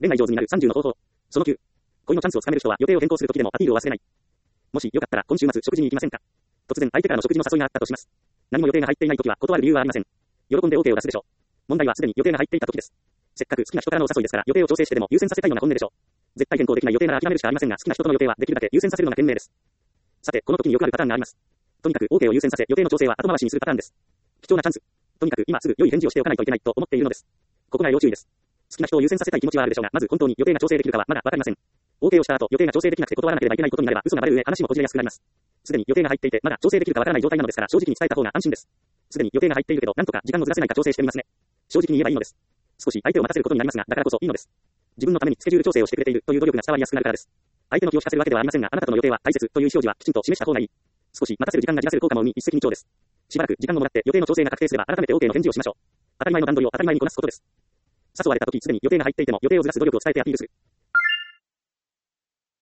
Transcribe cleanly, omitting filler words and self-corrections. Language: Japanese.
恋愛上手になる30の方法。その9。恋のチャンスをつかめる人は予定を変更するときでもアピールを忘れない。もしよかったら今週末食事に行きませんか。突然相手からの食事の誘いがあったとします。何も予定が入っていないときは断る理由はありません。喜んで OK を出すでしょう。問題はすでに予定が入っていたときです。せっかく好きな人からのお誘いですから予定を調整してでも優先させたいのが本音でしょう。絶対変更できない予定なら諦めるしかありませんが、好きな人との予定はできるだけ優先させるのが賢明です。さて、この時によくあるパターンがあります。とにかく OK を優先させ、予定の調整は後回しにするパターンです。貴重なチャンス。とにかく今すぐ良い返事をしておかないといけないと思っているのです。ここが要注意です。好きな人を優先させたい気持ちはあるでしょうが、まず本当に予定が調整できるかはまだわかりません。OK をした後、予定が調整できなくて断らなければいけないことになれば嘘がバレる上、話もこじれやすくなります。すでに予定が入っていて、まだ調整できるかわからない状態なのですから、正直に伝えた方が安心です。すでに予定が入っているけど、なんとか時間をずらせないか調整してみますね。正直に言えばいいのです。少し相手を待たせることになりますが、だからこそいいのです。自分のためにスケジュール調整をしてくれているという努力が伝わりやすくなるからです。相手の気を利かせるわけではありませんが、あなたとの予定は大切という意思表示はきちんと示した方がいい。少し待たせる時間がじらせる効果も生み一石二鳥です。しばらく時間をもらって予定の調整が確定すれば改めて OK の返事をしましょう。当たり前の段取りを当たり前にこなすことです。誘われた時すでに予定が入っていても予定をずらす努力を伝えてアピールする。